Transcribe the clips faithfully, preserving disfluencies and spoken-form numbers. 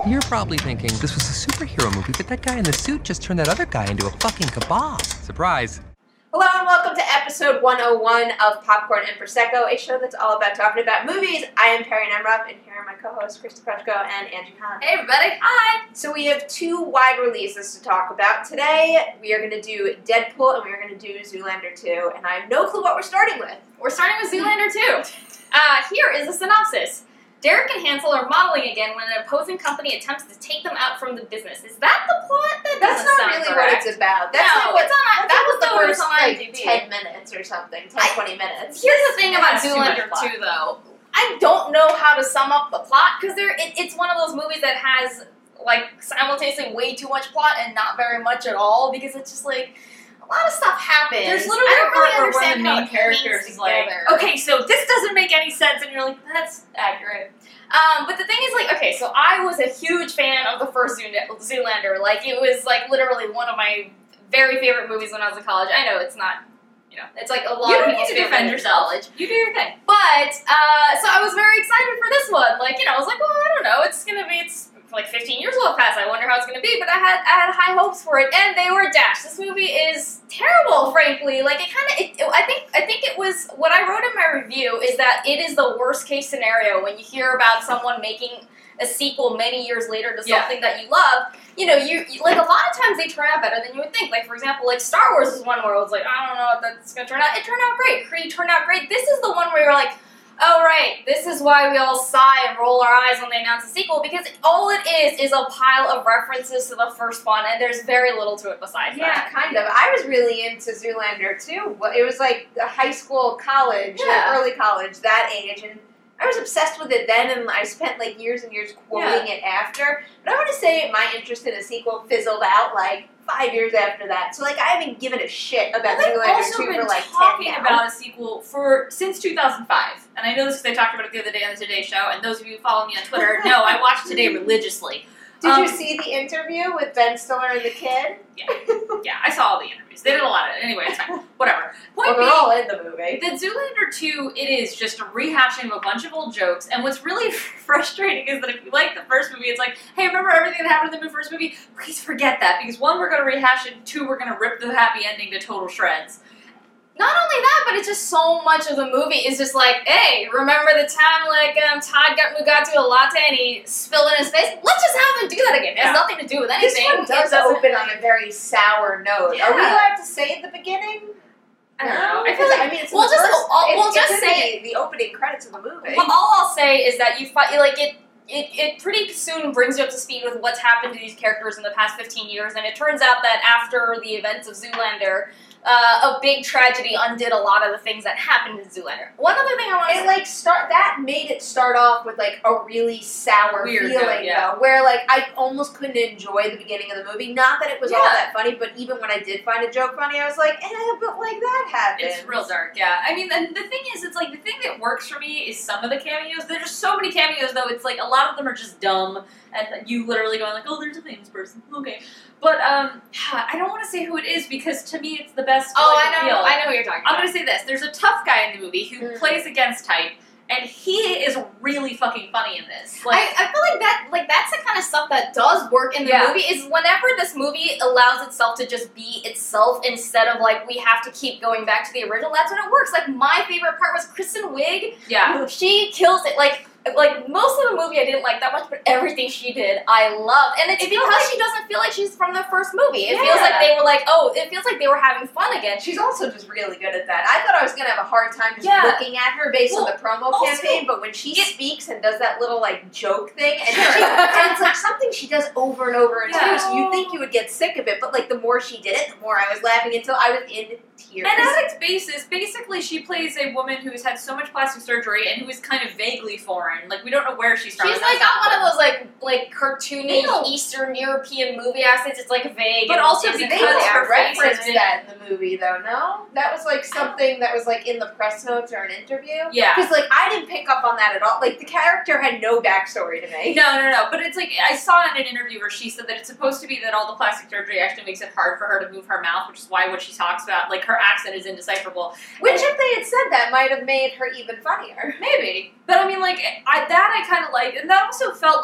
You're probably thinking this was a superhero movie, but that guy in the suit just turned that other guy into a fucking kebab. Surprise. Hello and welcome to episode one oh one of Popcorn and Prosecco, a show that's all about talking about movies. I am Perry Nemroff, and here are my co-hosts, Krista Krushko and Angie Hahn. Hey everybody, hi! So we have two wide releases to talk about. Today, we are going to do Deadpool, and we are going to do Zoolander two, and I have no clue what we're starting with. We're starting with Zoolander two. Uh, here is a synopsis. Derek and Hansel are modeling again when an opposing company attempts to take them out from the business. Is that the plot? That That's doesn't not sound really correct. what it's about. That's No, like what, it's on- that's that like was the the first on like, IMDb. ten minutes or something, ten, I- twenty minutes. Here's the thing about That's too much Zoolander plot. two, though. I don't know how to sum up the plot, because there it, it's one of those movies that has, like, simultaneously way too much plot and not very much at all, because it's just, like, a lot of stuff happens. There's literally I don't a really part where one of understand the how main it characters hangs is like, together. okay, so this doesn't make any sense, and you're like, that's accurate. Um, but the thing is, like, okay, so I was a huge fan of the first Zoo- Zoolander. Like, it was, like, literally one of my very favorite movies when I was in college. I know it's not, you know, it's like a lot You of don't people's need to favorite defend in yourself. college. You do your thing. But, uh, so I was very excited for this one. Like, you know, I was like, well, I don't know, it's gonna be, it's like fifteen years will have passed, I wonder how it's gonna be, but I had, I had high hopes for it, and they were dashed. This movie is terrible, frankly. Like, it kinda, it, it, I think, I think it was, what I wrote in my review is that it is the worst case scenario when you hear about someone making a sequel many years later to Yeah. something that you love. You know, you, you like, a lot of times they turn out better than you would think. Like, for example, like, Star Wars is one where I was like, I don't know if that's gonna turn out. It turned out great. Creed turned out great. This is the one where you're like, oh, right, this is why we all sigh and roll our eyes when they announce a sequel, because all it is is a pile of references to the first one, and there's very little to it besides Yeah, that. kind of. I was really into Zoolander too. Well, it was like the high school, college, like Yeah. early college, that age, and I was obsessed with it then, and I spent like years and years quoting it after. But I want to say my interest in a sequel fizzled out like five years after that. So like I haven't given a shit about Well, they've Zoolander also two been for like talking ten now. about a sequel for since two thousand five, and I know this because I talked about it the other day on the Today Show. And those of you who follow me on Twitter know I watch Today religiously. Did um, you see the interview with Ben Stiller and the kid? Yeah, yeah, I saw all the interviews. They did a lot of it. Anyway, it's fine. Whatever. Well, Point they're being, all in the movie. the Zoolander two, it is just a rehashing of a bunch of old jokes, and what's really frustrating is that if you like the first movie, it's like, hey, remember everything that happened in the first movie? Please forget that, because one, we're going to rehash it, and two, we're going to rip the happy ending to total shreds. Not only that, but it's just so much of the movie is just like, hey, remember the time like um, Todd got Mugatu a latte and he spilled it in his face? Let's just have him do that again. It has Yeah. nothing to do with This anything. one does It doesn't- open on a very sour note. Are we Yeah. allowed to say at the beginning? I don't know. I feel Because, like I mean, it's in we'll the just- first, I'll- it's, we'll it's just in say- the, the opening credits of the movie. Well, all I'll say is that you fight, like it, it, it pretty soon brings you up to speed with what's happened to these characters in the past fifteen years, and it turns out that after the events of Zoolander, uh, a big tragedy undid a lot of the things that happened in Zoolander. One other thing I want to It say, like start that made it start off with like a really sour Weird feeling note, yeah. though, where like I almost couldn't enjoy the beginning of the movie. Not that it was all Yeah. that funny, but even when I did find a joke funny, I was like, eh, but like that happened. It's real dark, yeah. I mean, and the thing is, it's like, the thing that works for me is some of the cameos. There's just so many cameos, though, it's like, a lot of them are just dumb, and you literally going like, oh, there's a famous person, okay. But, um, I don't want to say who it is, because to me it's the best oh, like, I know, appeal. I know who you're talking I'm about. gonna say this, there's a tough guy in the movie who Mhm. plays against type, and he is really fucking funny in this. I, Like, I feel like that, like that's the kind of stuff that does work in the Yeah. movie. Is whenever this movie allows itself to just be itself instead of like we have to keep going back to the original. That's when it works. Like my favorite part was Kristen Wiig. yeah. She kills it. Like like most of the movie I didn't like that much, but everything she did I loved. And it's It felt because like- she doesn't feel like she's from the first movie. It Yeah. feels like they were like, oh, it feels like they were having fun again. She's also just really good at that. I thought I was gonna have a hard time just Yeah. looking at her based Well, on the promo also- campaign, but when she it- speaks and does that little like joke thing, and, Sure. she, and it's like something she does over and over and Yeah. too, so you think you would get sick of it, but like the more she did it, the more I was laughing until I was in tears. And at its basis, basically she plays a woman who has had so much plastic surgery and who is kind of vaguely foreign. Like, we don't know where she's from. She's and like that's got one of those like like cartoony They don't- Eastern European movie accents. It's like vague, But and also isn't They because really her don't face reference has been- that in the movie, though. No, that was like something that was like in the press notes or an interview. Yeah. because like I didn't pick up on that at all. Like the character had no backstory to me. No, no, no. But it's like, I saw in an interview where she said that it's supposed to be that all the plastic surgery actually makes it hard for her to move her mouth, which is why what she talks about, like, her accent is indecipherable. Which, if they had said that, might have made her even funnier. Maybe. But I mean, like, I, that I kind of liked, and that also felt like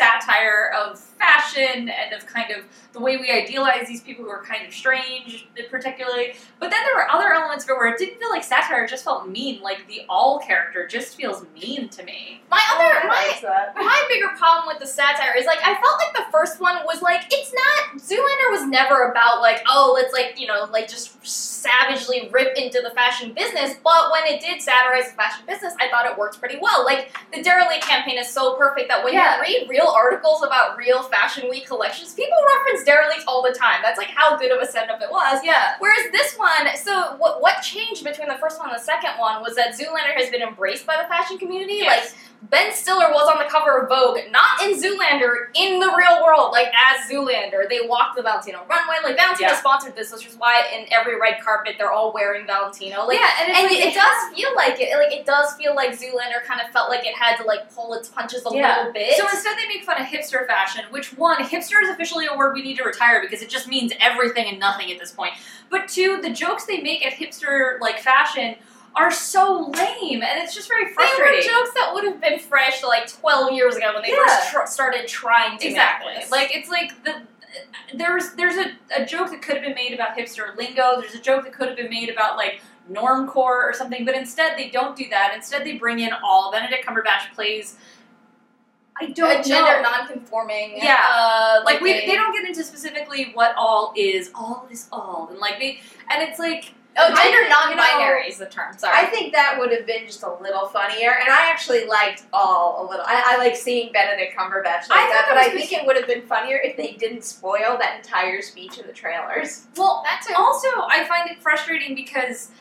satire of fashion and of kind of the way we idealize these people who are kind of strange, particularly. But then there were other elements of it where it didn't feel like satire; it just felt mean. Like the All character just feels mean to me. My other, I my, like that. my bigger problem with the satire is, like, I felt like the first one was, like, it's not, Zoolander was never about, like, oh, let's, like, you know, like, just savagely rip into the fashion business, but when it did satirize the fashion business, I thought it worked pretty well. Like, the Dara Lee campaign is so perfect that when Yeah. you read real articles about real Fashion Week collections, people reference Dara Lee all the time. That's, like, how good of a setup it was. Yeah. Whereas this one, so what what changed between the first one and the second one was that Zoolander has been embraced by the fashion community. Yes. Like, Ben Stiller was on the cover of Vogue, not in Zoolander, in the real world, like, as Zoolander. They walked the Valentino runway. Like, Valentino Yeah. sponsored this, which is why in every red carpet they're all wearing Valentino. Like, yeah, and, it's and like it, they does feel like it. Like, it does feel like Zoolander kind of felt like it had to, like, pull its punches a Yeah. little bit. So instead they make fun of hipster fashion, which one, hipster is officially a word we need to retire because it just means everything and nothing at this point. But two, the jokes they make at hipster, like, fashion are so lame, and it's just very they frustrating. were jokes that would have been fresh, like, twelve years ago when they Yeah. first tr- started trying to Exactly. make this. Like, it's like the there's there's a, a joke that could have been made about hipster lingo. There's a joke that could have been made about, like, normcore or something, but instead they don't do that. Instead they bring in all. Benedict Cumberbatch plays, I don't a gender know. non-conforming. Yeah. Uh, Like, we, a- they don't get into specifically what all is. All is all. And, like, they, and it's like, Oh, I gender think, you non-binary know, is the term. Sorry. I think that would have been just a little funnier, and I actually liked all a little. I, I like seeing Benedict Cumberbatch like I that, thought but that I was think it would have been funnier if they didn't spoil that entire speech in the trailers. well, That too. also, I find it frustrating because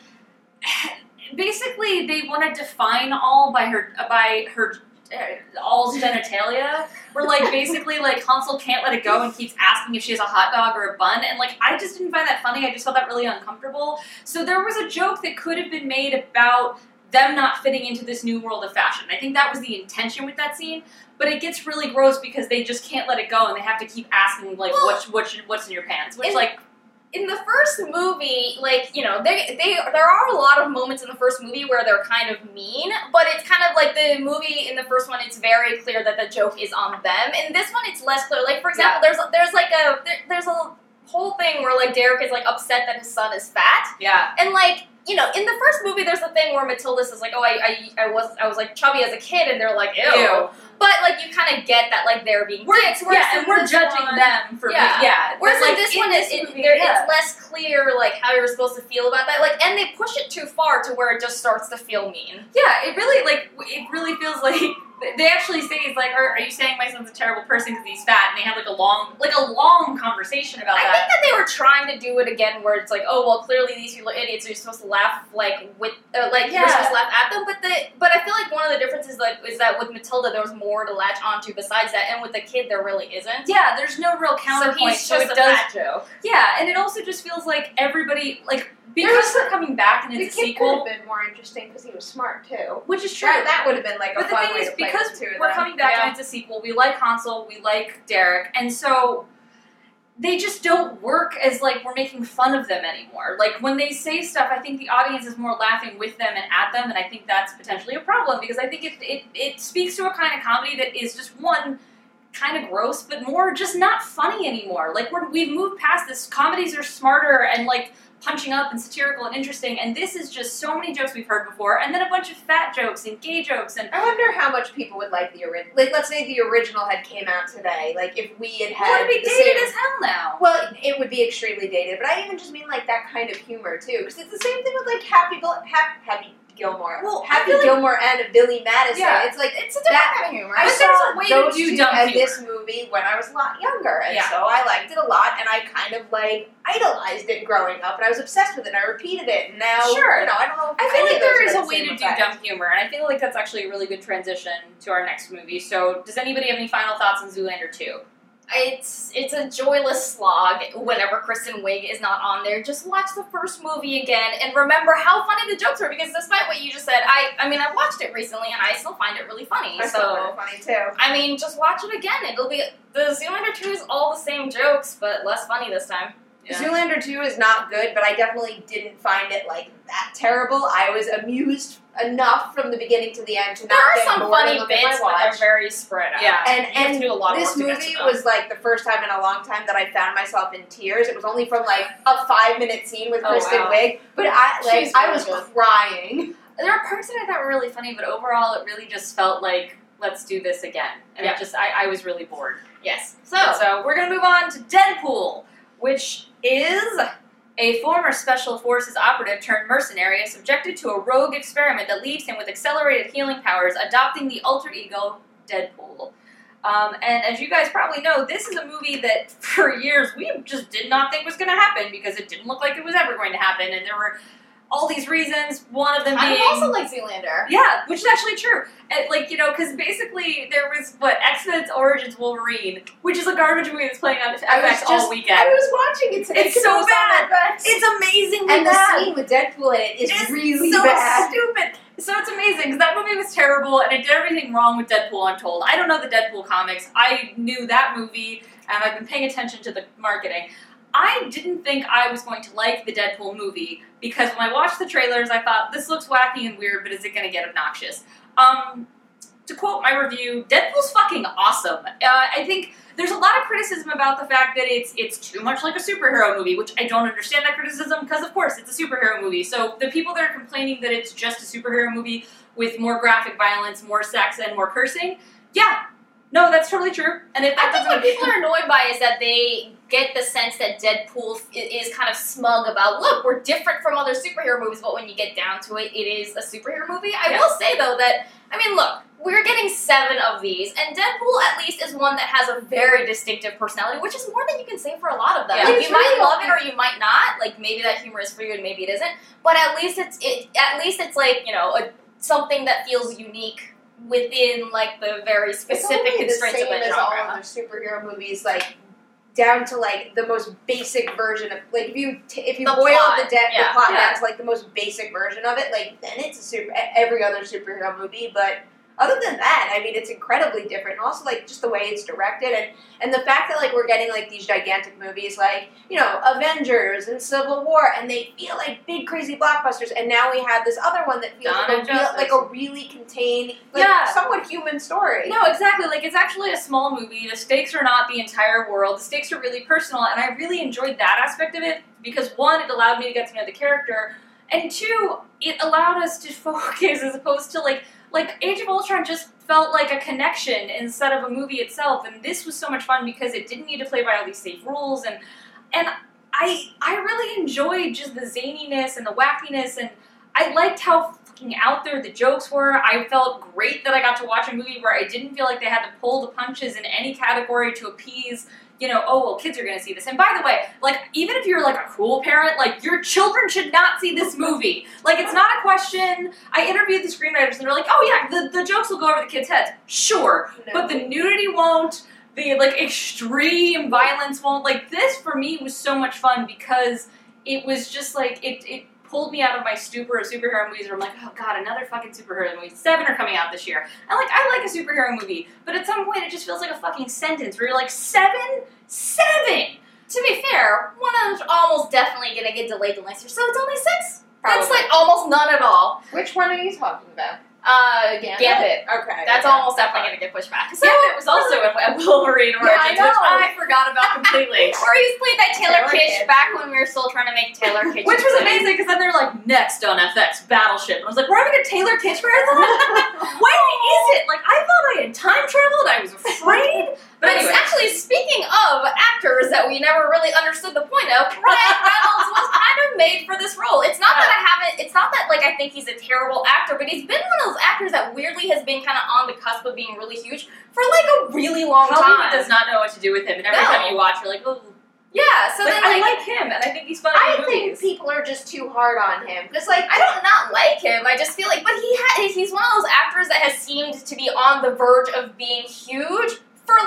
basically they want to define all by her by her uh, all's genitalia. Where, like, basically, like, Hansel can't let it go and keeps asking if she has a hot dog or a bun, and, like, I just didn't find that funny. I just felt that really uncomfortable. So there was a joke that could have been made about them not fitting into this new world of fashion. I think that was the intention with that scene. But it gets really gross because they just can't let it go, and they have to keep asking, like, Well, what's, what's, what's in your pants? Which, in- like, in the first movie, like, you know, they they there are a lot of moments in the first movie where they're kind of mean, but it's kind of like the movie in the first one, it's very clear that the joke is on them. In this one, it's less clear. Like, for example, there's there's like a there, there's a whole thing where, like, Derek is, like, upset that his son is fat, yeah. and, like, you know, in the first movie, there's the thing where Matilda says, like, oh, I I, I was I was like chubby as a kid, and they're like, ew. Ew. But, like, you kind of get that, like, they're being We're, dicks. whereas yeah, and in we're this judging one- them for Yeah. being, yeah. Whereas But, in like, this one, it, it, movie, there, yeah. it's less clear, like, how you're supposed to feel about that. Like, and they push it too far to where it just starts to feel mean. Yeah, it really, like, it really feels like, they actually say, it's like, are, are you saying my son's a terrible person because he's fat? And they have, like, a long, like, a long conversation about I that. think that they were trying to do it again, where it's like, oh, well, clearly these people are idiots. You're supposed to laugh, like, with, uh, like, Yeah. you're supposed to laugh at them. But the, but I feel like one of the differences, like, is that with Matilda, there was more to latch onto besides that, and with the kid, there really isn't. Yeah, there's no real So counterpoint. he's just it a does, fat joke. Yeah, and it also just feels like everybody, like, because There's- they're coming back and The it's a kid could sequel, have been more interesting because he was smart too. which is true. That, that would have been like a But the fun thing way is, to play because with the two of we're them. coming back Yeah. and it's a sequel, we like Hansel, we like Derek, and so they just don't work as, like, we're making fun of them anymore. Like, when they say stuff, I think the audience is more laughing with them and at them, and I think that's potentially a problem, because I think it, it, it speaks to a kind of comedy that is just, one, kind of gross, but more just not funny anymore. Like, we're, we've moved past this. Comedies are smarter and, like, punching up and satirical and interesting, and this is just so many jokes we've heard before, and then a bunch of fat jokes and gay jokes, and I wonder how much people would like the original. Like, let's say the original had came out today. Like, if we had well, had it'd be the dated same. as hell now. Well, it would be extremely dated, but I even just mean like that kind of humor too, because it's the same thing with like Happy Gil- Happy, Happy Gilmore, Well, I Happy feel like- Gilmore and Billy Madison. Yeah. It's like It's a different that. kind of humor. I But saw there's a way to those do two dumb and humor. this movie when I was a lot younger, and Yeah. so I liked it a lot, and I kind of like idolized it growing up, and I was obsessed with it. and I repeated it, and now Sure. you know I don't know. If I feel any like of those there is had a the way same to do effect. dumb humor, and I feel like that's actually a really good transition to our next movie. So, does anybody have any final thoughts on Zoolander two? It's it's a joyless slog whenever Kristen Wiig is not on there. Just watch the first movie again and remember how funny the jokes were, because despite what you just said, I I mean, I've watched it recently and I still find it really funny. I still find So, it funny too. I mean, just watch it again. It'll be, the Zoolander two is all the same jokes, but less funny this time. Yeah. Zoolander two is not good, but I definitely didn't find it like that terrible. I was amused enough from the beginning to the end to There not are get some bored funny and look at my bits, but they're watch. very spread out. Yeah. And You have and to do a lot of this work to get movie to them. was like the first time in a long time that I found myself in tears. It was only from like a five minute scene with Oh, Kristen wow. Wiig, but I like She's I really was good. crying. There were parts that I thought were really funny, but overall, it really just felt like, let's do this again. And Yeah. it just, I, I was really bored. Yes. So, And so we're gonna move on to Deadpool, which is a former Special Forces operative turned mercenary subjected to a rogue experiment that leaves him with accelerated healing powers, adopting the alter ego Deadpool. Um, and as you guys probably know, this is a movie that for years we just did not think was going to happen because it didn't look like it was ever going to happen, and there were all these reasons. One of them I'm being also like Zoolander. yeah, which is actually true. And, like, you know, because basically there was, what, X-Men's Origins Wolverine, which is a garbage movie that's playing on F I was X all just- weekend. I was watching it today. It's 'cause so it was on bad. F X. It's amazingly and the bad. scene with Deadpool in it is It's really so bad. stupid. So it's amazing, because that movie was terrible, and it did everything wrong with Deadpool, I'm told. I don't know the Deadpool comics. I knew that movie, and I've been paying attention to the marketing. I didn't think I was going to like the Deadpool movie, because when I watched the trailers, I thought, this looks wacky and weird, but is it going to get obnoxious? Um, to quote my review, Deadpool's fucking awesome. Uh, I think there's a lot of criticism about the fact that it's it's too much like a superhero movie, which I don't understand that criticism, because of course, it's a superhero movie. So the people that are complaining that it's just a superhero movie with more graphic violence, more sex, and more cursing, yeah, no, that's totally true. And if that I think doesn't what people are annoyed by is that they get the sense that Deadpool i- is kind of smug about, look, we're different from other superhero movies, but when you get down to it, it is a superhero movie. I Yeah. will say, though, that, I mean, look, we're getting seven of these, and Deadpool at least is one that has a very distinctive personality, which is more than you can say for a lot of them. Yeah. Like, It's you might really love it okay. or you might not. Like, maybe that humor is for you and maybe it isn't. But at least it's it. At least it's like, you know, a, something that feels unique within like the very It's specific only the constraints same of the as all genre. other superhero movies, like down to like the most basic version of like if you t- if you The boil plot, the, de- yeah. the plot Yeah. down to like the most basic version of it, like then it's a super e- every other superhero movie. But other than that, I mean, it's incredibly different. And also like just the way it's directed and and the fact that like we're getting like these gigantic movies like you know Avengers and Civil War, and they feel like big crazy blockbusters. And now we have this other one that feels Dawn like a, of real, Justice. like a really contained, like, Yeah. somewhat human story. No, exactly. Like, it's actually a small movie. The stakes are not the entire world. The stakes are really personal, and I really enjoyed that aspect of it because, one, it allowed me to get to know the character, and two, it allowed us to focus as opposed to, like, like Age of Ultron just felt like a connection instead of a movie itself, and this was so much fun because it didn't need to play by all these safe rules, and and I I really enjoyed just the zaniness and the wackiness, and I liked how fucking out there the jokes were. I felt great that I got to watch a movie where I didn't feel like they had to pull the punches in any category to appease, you know, oh, well, kids are going to see this. And by the way, like, even if you're, like, a cool parent, like, your children should not see this movie. Like, it's not a question. I interviewed the screenwriters, and they're like, oh, yeah, the, the jokes will go over the kids' heads. Sure. No. But the nudity won't. The, like, extreme violence won't. Like, this, for me, was so much fun because it was just, like, it, it pulled me out of my stupor of superhero movies where I'm like, oh, God, another fucking superhero movie. Seven are coming out this year. And, like, I like a superhero movie, but at some point it just feels like a fucking sentence where you're like, seven? Seven! To be fair, one of them's almost definitely gonna get delayed till next year, so it's only six. That's Probably. like almost none at all. Which one are you talking about? Uh, Gambit? Gambit. Okay. That's okay. almost definitely gonna get pushed back. So, Gambit was also a, a Wolverine Yeah, I origins, which know. I forgot about completely. or he's played that Taylor, Taylor Kitsch Kitsch. back when we were still trying to make Taylor Kitsch. Which was amazing because then they're like, next on F X, Battleship. And I was like, we're having a Taylor Kitsch marathon? When is it? Like, I thought I had time traveled. I was afraid. But But anyway. actually, speaking of actors that we never really understood the point of, Ryan Reynolds was kind of made for this role. It's not that I haven't, it's not that, like, I think he's a terrible actor, but he's been one of those actors that weirdly has been kind of on the cusp of being really huge for, like, a really long Hollywood time. does not know what to do with him. And every No. time you watch, you're like, oh. Yeah, so But then, I like like, him, and I think he's funny I in think movies. people are just too hard on him. Because, like, I don't not like him. I just feel like, but he ha- he's one of those actors that has seemed to be on the verge of being huge for like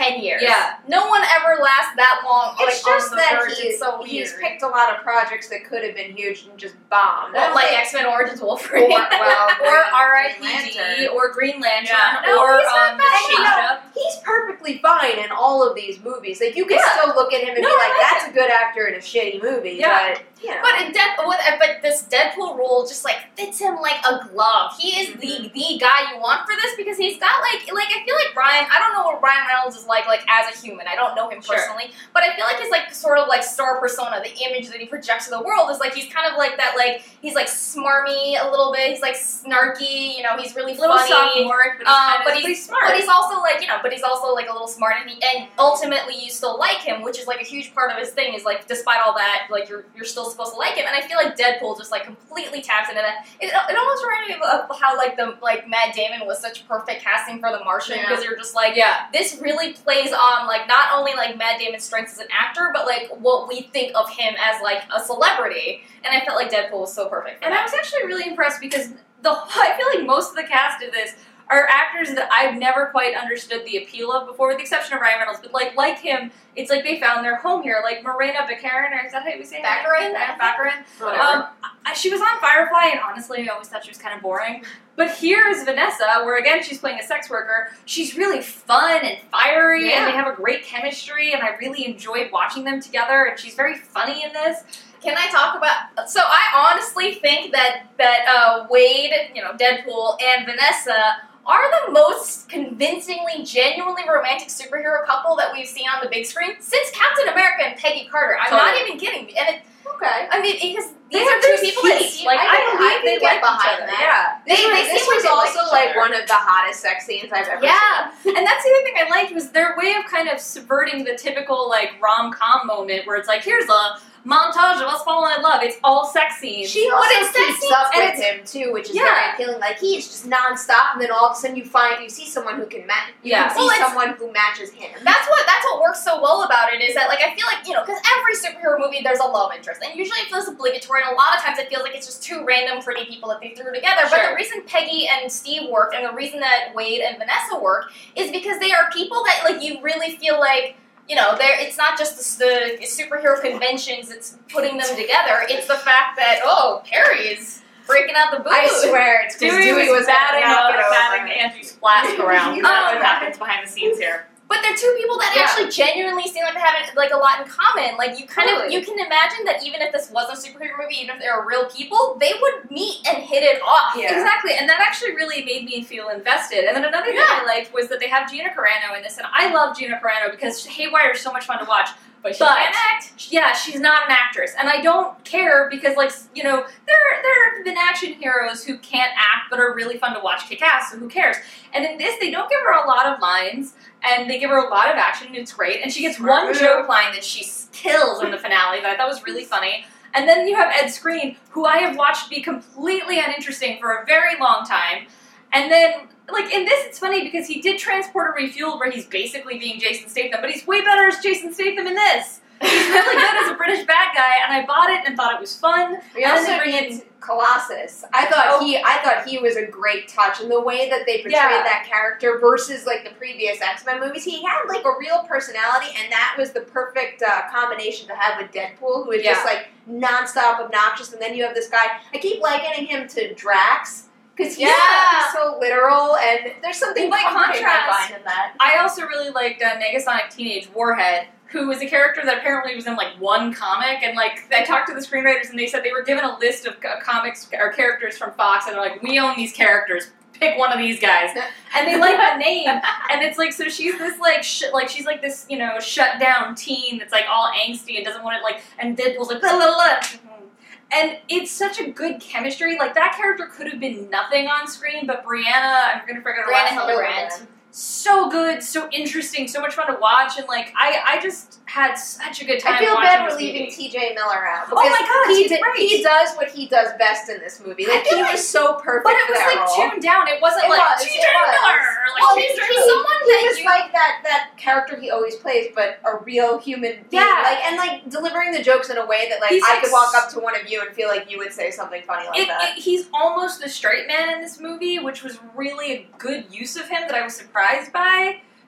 ten years. Yeah. No one ever lasts that long. It's like, just on the that verge. he's, It's so he's weird. picked a lot of projects that could have been huge and just bombed. I Well, don't like think- X Men Origins Wolverine, Or, well, or Green- R I P Green D, Lantern. or Green Lantern, Yeah. No, or he's not um, bad. Change You know, Up. he's perfectly fine in all of these movies. Like, you can Yeah. still look at him and No, be I like, like that's a good actor in a shitty movie. Yeah. But, you know. But in Dead, with, but this Deadpool role just like fits him like a glove. He is the the guy you want for this because he's got like like I feel like Ryan. I don't know what Ryan Reynolds is like like as a human. I don't know him Sure. personally, but I feel like his like sort of like star persona, the image that he projects to the world is like he's kind of like that like he's like smarmy a little bit. He's like snarky. You know, he's really A little funny. sophomoric, but he's, Um, kind but of, he's, he's smart. But he's also like you know, but he's also like a little smart, and, he, and ultimately you still like him, which is like a huge part of his thing. Is like despite all that, like you're you're still supposed to like him, and I feel like Deadpool just like completely taps into that. It, it almost reminded me of how like the like Matt Damon was such perfect casting for The Martian Yeah. because you're just like yeah. this really plays on like not only like Matt Damon's strengths as an actor, but like what we think of him as like a celebrity, and I felt like Deadpool was so perfect. For And that. I was actually really impressed because the I feel like most of the cast of this are actors that I've never quite understood the appeal of before, with the exception of Ryan Reynolds. But like like him, it's like they found their home here. Like Morena Baccarin, or is that how you say it? Baccarin? Yeah, Baccarin. Whatever. Um, I, she was on Firefly, and honestly, I always thought she was kind of boring. But here is Vanessa, where again she's playing a sex worker. She's really fun and fiery, Yeah. and they have a great chemistry, and I really enjoyed watching them together. And she's very funny in this. Can I talk about? So I honestly think that that uh, Wade, you know, Deadpool, and Vanessa are the most convincingly, genuinely romantic superhero couple that we've seen on the big screen since Captain America and Peggy Carter. I'm not Totally. even kidding. And it, okay. I mean, because They these have are two this people that heat. seem Like, I, I believe I they can like get each behind other. that. Yeah, This, they, was, they this seem like was they like also each like other. one of the hottest sex scenes I've ever Yeah, seen. And that's the other thing I liked was their way of kind of subverting the typical like rom-com moment where it's like, here's a montage of us falling in love. It's all sex scenes. She But also it's sex keeps scenes up and with him too, which is Yeah. very appealing. Like he's just nonstop, and then all of a sudden you find you see someone who can match. You Yeah. can see Well, it's- someone who matches him. That's what that's what works so well about it is that like I feel like you know because every superhero movie there's a love interest and usually it feels obligatory and a lot of times it feels like it's just two random pretty people that they threw together. But Sure. the reason Peggy and Steve work and the reason that Wade and Vanessa work is because they are people that like you really feel like. You know, they're, it's not just the, the superhero conventions that's putting them together. It's the fact that, oh, Perry's breaking out the boobs. I swear, it's because Dewey, Dewey, was batting, knock uh, it over. batting Angie's flask around. You Oh, know what that. happens behind the scenes here. But they're two people that Yeah. actually genuinely seem like they have like a lot in common. Like you kind of Totally. you can imagine that even if this wasn't a superhero movie, even if they were real people, they would meet and hit it off. Yeah. Exactly, and that actually really made me feel invested. And then another thing Yeah. I liked was that they have Gina Carano in this, and I love Gina Carano because Haywire is so much fun to watch. But she But- can't act. Yeah, she's not an actress, and I don't care because, like, you know, there there have been action heroes who can't act but are really fun to watch kick ass. So who cares? And in this, they don't give her a lot of lines, and they give her a lot of action, and it's great. And she gets one joke line that she kills in the finale that I thought was really funny. And then you have Ed Skrein, who I have watched be completely uninteresting for a very long time. And then, like, in this, it's funny because he did Transporter Refueled, where he's basically being Jason Statham, but he's way better as Jason Statham in this. He's really good as a British bad guy, and I bought it and thought it was fun. We And then also they bring need in- Colossus. I thought Oh. he, I thought he was a great touch, and the way that they portrayed Yeah. that character versus like the previous X-Men movies, he had like a real personality, and that was the perfect uh, combination to have with Deadpool, who is just Yeah. like nonstop obnoxious, and then you have this guy. I keep likening him to Drax. Because he's Yeah. so literal, and there's something By comforting I contrast- find in that. I also really liked uh, Negasonic Teenage Warhead, who was a character that apparently was in like one comic, and like I talked to the screenwriters and they said they were given a list of uh, comics or characters from Fox, and they're like, we own these characters, pick one of these guys, and they like the name, and it's like so she's this like sh- like she's like this you know shut down teen that's like all angsty and doesn't want to like, and Deadpool's like blah, blah, blah. And it's such a good chemistry. Like that character could have been nothing on screen, but Brianna, I'm gonna forget her last Brianna name. Hildebrand. So good, so interesting, so much fun to watch, and like I, I just had such a good time. I feel watching bad this we're leaving movie. T J Miller out. Oh my because God, he he's did, great. he does what he does best in this movie. I Like feel he like- was so perfect. But it for was that like role. tuned down. It wasn't It like was, T J it was. Miller. Like Well, T J he's, he's he's someone he that was you- like that that character he always plays, but a real human being. Yeah. Like and like delivering the jokes in a way that like He's I like could walk s- up to one of you and feel like you would say something funny like It, that. it, he's almost the straight man in this movie, which was really a good use of him that I was surprised by.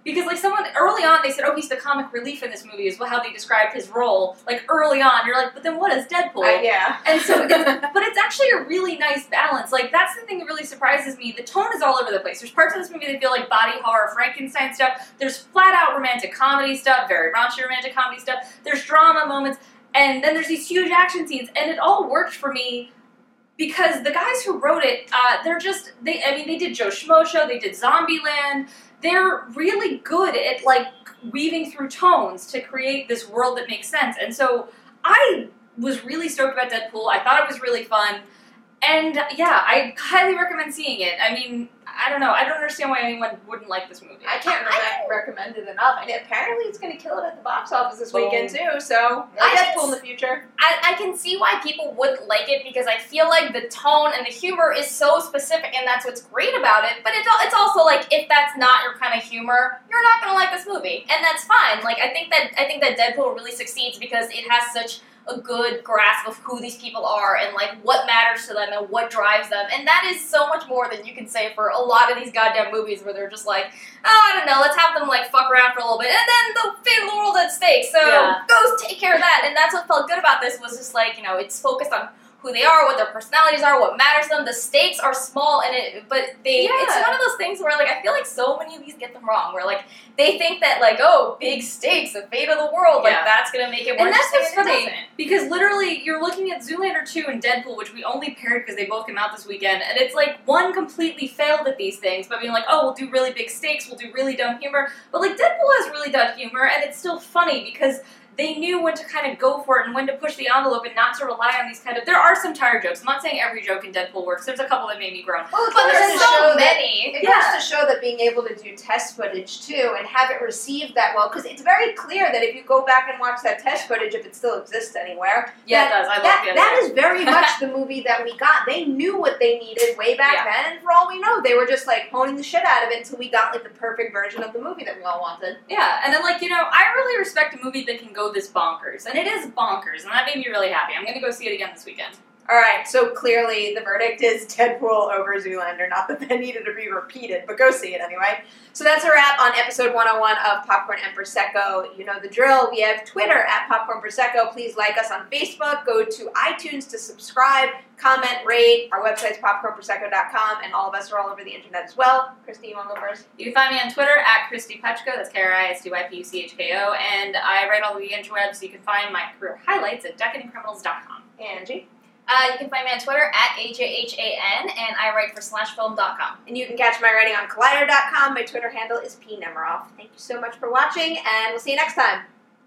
Because, like, someone, early on, they said, oh, he's the comic relief in this movie, is how they described his role. Like, early on, you're like, but then what is Deadpool? Uh, yeah. And so, it's, but it's actually a really nice balance. Like, that's the thing that really surprises me. The tone is all over the place. There's parts of this movie that feel like body horror, Frankenstein stuff. There's flat-out romantic comedy stuff, very raunchy romantic comedy stuff. There's drama moments. And then there's these huge action scenes. And it all worked for me because the guys who wrote it, uh, they're just, they. I mean, they did Joe Schmo Show, they did Zombieland. They're really good at, like, weaving through tones to create this world that makes sense. And so I was really stoked about Deadpool. I thought it was really fun. And, yeah, I highly recommend seeing it. I mean, I don't know. I don't understand why anyone wouldn't like this movie. I can't re- recommend it enough. And apparently it's going to kill it at the box office this weekend, too. So, I Deadpool just- in the future. I, I can see why people wouldn't like it because I feel like the tone and the humor is so specific, and that's what's great about it. But it's al- it's also like if that's not your kind of humor, you're not gonna like this movie, and that's fine. Like I think that I think that Deadpool really succeeds because it has such a good grasp of who these people are and like what matters to them and what drives them, and that is so much more than you can say for a lot of these goddamn movies where they're just like, oh, I don't know, let's have them like fuck around for a little bit, and then the fate of the world at stake. So Yeah. go take care of that, and that's what felt good about this was just like you know it's focused on who they are, what their personalities are, what matters to them. The stakes are small, and it, but they, Yeah. it's one of those things where, like, I feel like so many of these get them wrong, where, like, they think that, like, oh, big stakes, the fate of the world, like, Yeah. that's gonna make it more And that's interesting, what's and it funny, doesn't. because literally, you're looking at Zoolander two and Deadpool, which we only paired because they both came out this weekend, and it's like, one completely failed at these things, by being like, oh, we'll do really big stakes, we'll do really dumb humor, but, like, Deadpool has really dumb humor, and it's still funny, because they knew when to kind of go for it and when to push the envelope and not to rely on these kind of... There are some tired jokes. I'm not saying every joke in Deadpool works. There's a couple that made me groan. Well, it But goes there's to so show that- many. It Yeah. goes to show that being able to do test footage, too, and have it received that well, because it's very clear that if you go back and watch that test footage, if it still exists anywhere, Yeah, that, it does. I love that, the other that one. is very much the movie that we got. They knew what they needed way back Yeah. then, and for all we know, they were just, like, honing the shit out of it until we got, like, the perfect version of the movie that we all wanted. Yeah, and then, like, you know, I really respect a movie that can go this bonkers. And it is bonkers, and that made me really happy. I'm going to go see it again this weekend. All right, so clearly the verdict is Deadpool over Zoolander. Not that that needed to be repeated, but go see it anyway. So that's a wrap on episode one oh one of Popcorn and Prosecco. You know the drill. We have Twitter at Popcorn Prosecco. Please like us on Facebook. Go to iTunes to subscribe, comment, rate. Our website's popcorn prosecco dot com, and all of us are all over the internet as well. Christy, you want to go first? You can find me on Twitter at Christy Pechko, that's K R I S T Y P U C H K O, and I write all the interwebs, so you can find my career highlights at decadent criminals dot com. Angie. Uh, you can find me on Twitter at A J H A N, and I write for slash film dot com. And you can catch my writing on collider dot com. My Twitter handle is P Nemiroff. Thank you so much for watching, and we'll see you next time.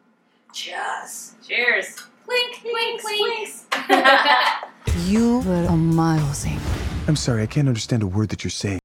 Cheers. Cheers. Clink, clink, clink. You were amazing. I'm sorry, I can't understand a word that you're saying.